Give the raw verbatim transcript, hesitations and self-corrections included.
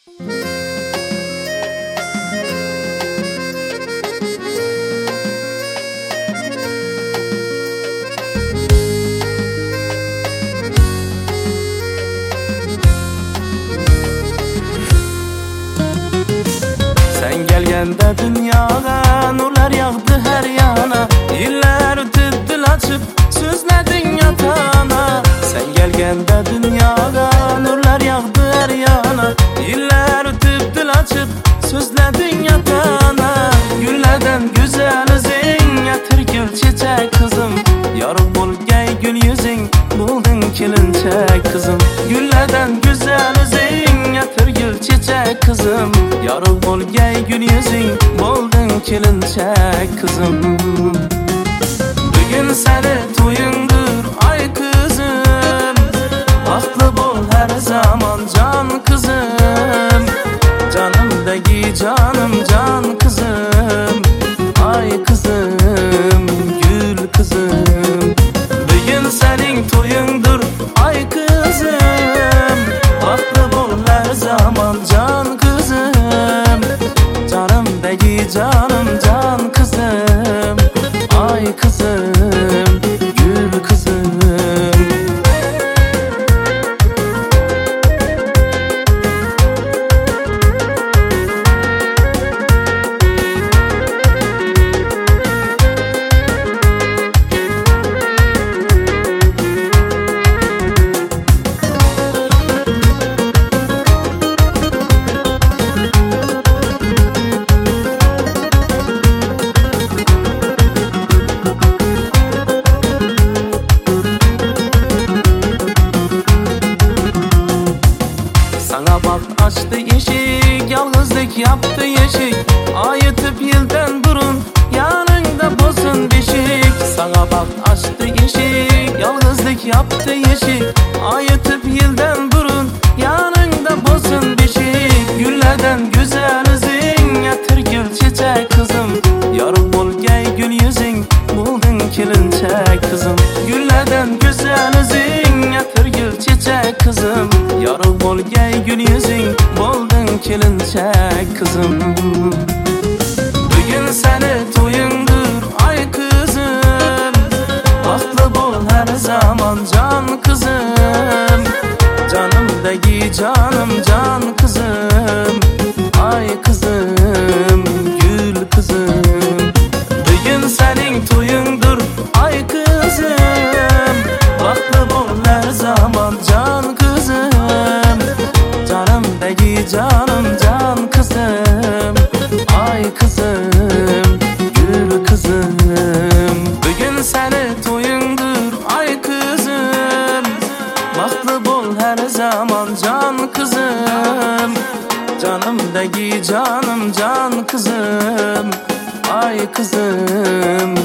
Sen gelgende dünyaya nurlar yağdı her yana. Yıllar ötüp dil açıp sözledin yatağına. Sen gelgende dünyaya nurlar yağdı her yana. Yıllar ötüp dil açıp sözledin yatağına. Güllerden güzel özün yatır gül çiçek kızım. Yarık bol gay gül yüzün buldun kelinçek kızım. Güllerden güzel özün yatır gül çiçek kızım. Yarık bol gay gül yüzün buldun kelinçek kızım. Bugün seni toyundur ay kızım. Aklı bol her zaman can kızım. Canımdaki canım can kızım. Ay kızım gül kızım. Bugün senin toyundur ay kızım. Aklı bol her zaman can kızım. Canımdaki canım can kızım. Ay kızım gül kızım. Sana bak açtı eşik, yalnızlık yaptı yeşik. Ayıtıp yıldan durun, yanında bozun beşik. Sana bak açtı eşik, yalnızlık yaptı yeşik. Ayıtıp yıldan durun, yanında bozun beşik. Güllerden güzel özün, yatır gül çiçek kızım. Yarık bol gay gül yüzün, buldun kelinçek kızım. Güllerden güzel özün, yatır gül çiçek kızım. Yarık bol gay gül yüzün buldun kelinçek kızım. Bugün seni toyundur ay kızım. Aklı bol her zaman can kızım. Canımdaki canım can kızım. Ay kızım gül kızım. Bugün senin toyundur ay kızım. Aklı bol her zaman can kızım. Canımdaki canım can kızım. Ay kızım gül kızım. Bugün seni toyundur ay kızım. Bahtlı bol her zaman can kızım. Canımdaki canım can kızım. Ay kızım